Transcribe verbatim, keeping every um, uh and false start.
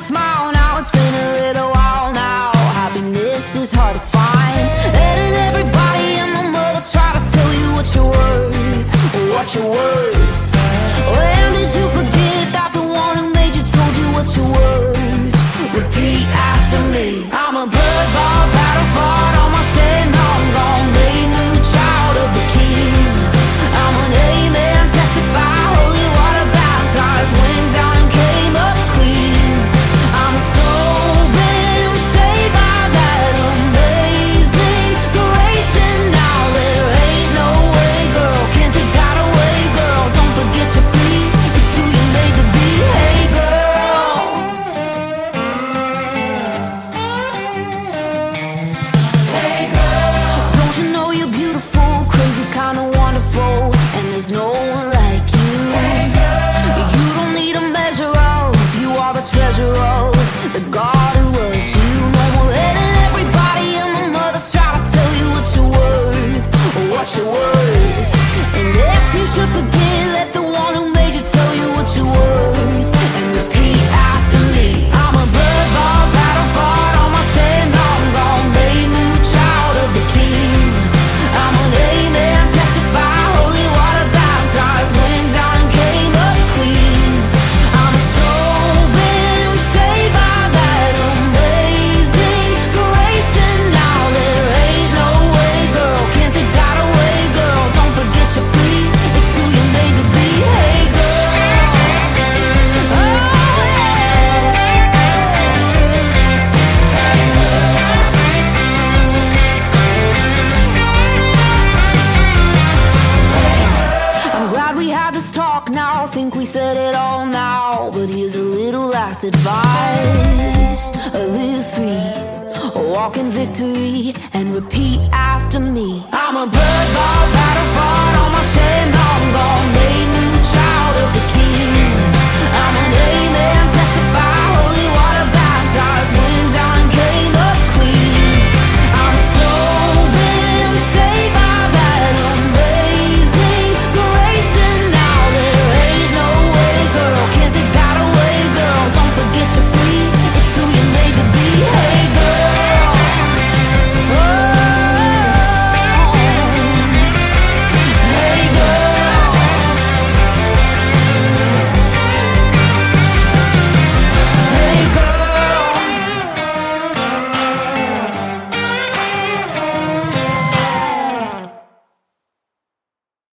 smile now. It's been a little while now. Happiness is hard to find. Letting everybody and the mother try to tell you what you're worth, what you're worth. When did you forget that the one who made you told you what you're worth? Repeat after me. I'm a bird ball, battle fought on my shed. Now I'm gone, made new child of the king. I'm an amen, testify, holy water baptized, wings down and came up clean. I'm a soul been saved by that amazing grace, and now there ain't no way, girl, can't take that away, girl. Don't forget your feet, it's who you made to be. Hey girl, hey girl, don't you know you're beautiful, crazy, kinda wonderful, and there's no one like you. You don't need a measure of, you are the treasure of the God who loves you. No more letting everybody and the mother try to tell you what you're worth, what you're worth. And if you should forget, let the one who made you tell you what you're worth, and repeat after me. I'm a bird ball, battle fought on my shed. Now I'm gone, made new child of the king. I'm an amen, testify, holy water baptized, wings down and came up clean. I'm a soul been saved by that amazing grace, and now there ain't no way, girl, can't take that away, girl. Don't forget you're free, it's who you're made to be. Hey girl, oh yeah. I'm glad we had this talk now. Think we said it all now, but here's a little last advice. Uh, Live free, walk in victory, and repeat after me. I'm a bird ball, battle fought on my shed. Now I'm gone, made new